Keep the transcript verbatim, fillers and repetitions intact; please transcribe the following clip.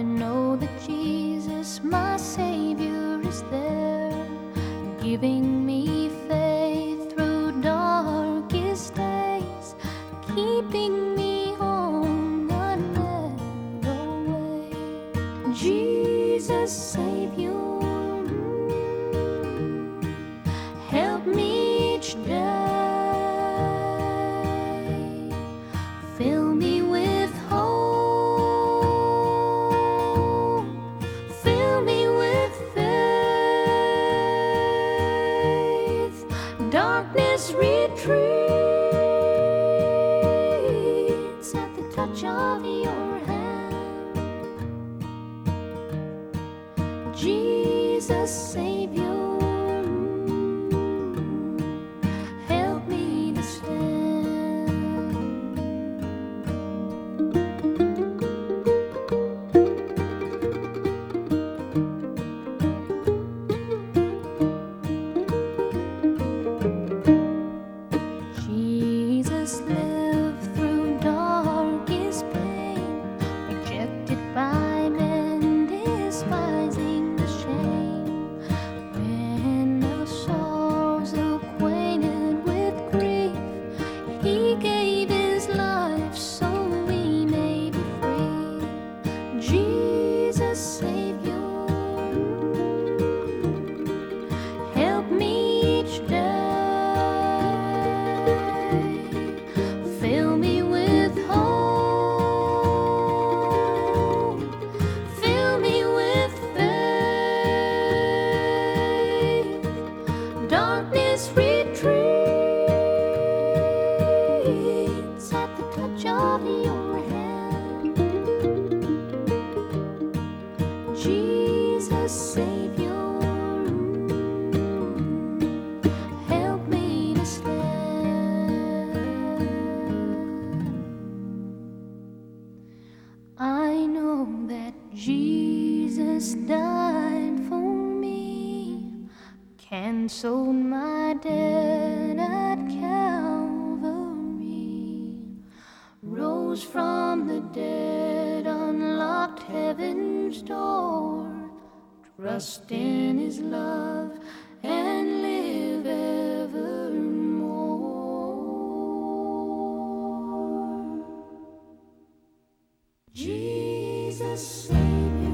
know that Jesus, my Savior, is there, giving me faith through darkest days, keeping me on the narrow way. Jesus, Savior, help me each day, fill me with hope, fill me with faith. Darkness retreats at the touch of your hand. Jesus, Savior, Jesus lived through darkest pain, rejected by men, despising the shame. When our souls acquainted with grief, He gave His life so we may be free. Jesus, Savior, help me each day. Fill me with hope, fill me with faith. Darkness retreats at the touch of your hand. Jesus, Savior, help me to stand. I know that Jesus died for me, canceled my debt at Calvary, rose from the dead, unlocked heaven's door. Trust in His love and live evermore. Jesus, Savior.